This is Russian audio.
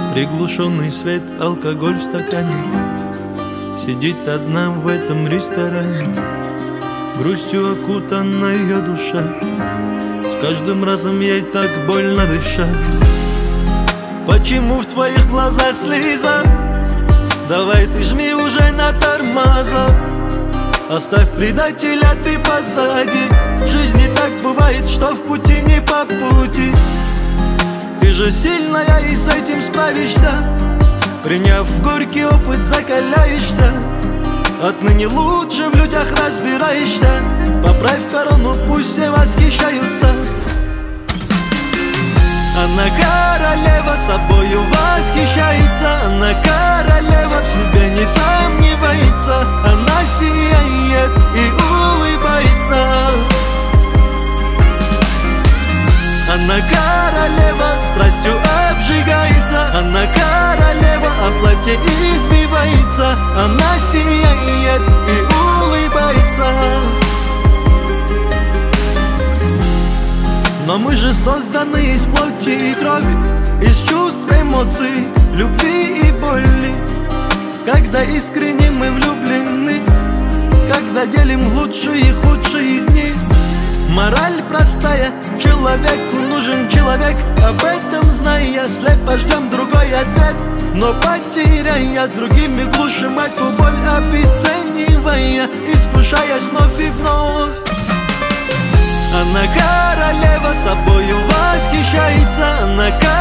Приглушенный свет, алкоголь в стакане. Сидит одна в этом ресторане. Грустью окутана ее душа. С каждым разом ей так больно дышать. Почему в твоих глазах слеза? Давай ты жми уже на тормоза. Оставь предателя ты позади. В жизни так бывает, что в пути не по пути. Ты же сильная и с этим справишься. Приняв горький опыт, закаляешься. Отныне лучше в людях разбираешься. Поправь корону, пусть все восхищаются. Она королева, собою восхищается. Она королева, в себе не сомневается. Она сияет и улыбается. Она королева, страстью обжигается. Она королева, о платье извивается. Она сияет и улыбается. Но мы же созданы из плоти и крови, из чувств, эмоций, любви и боли. Когда искренне мы влюблены, когда делим лучшие и худшие дни. Мораль простая, человеку нужен человек. Об этом зная, слепо ждем другой ответ. Но потеряя, с другими глушим эту боль, обесценивая, искушаясь вновь и вновь. Она королева, собою восхищается. Она королева,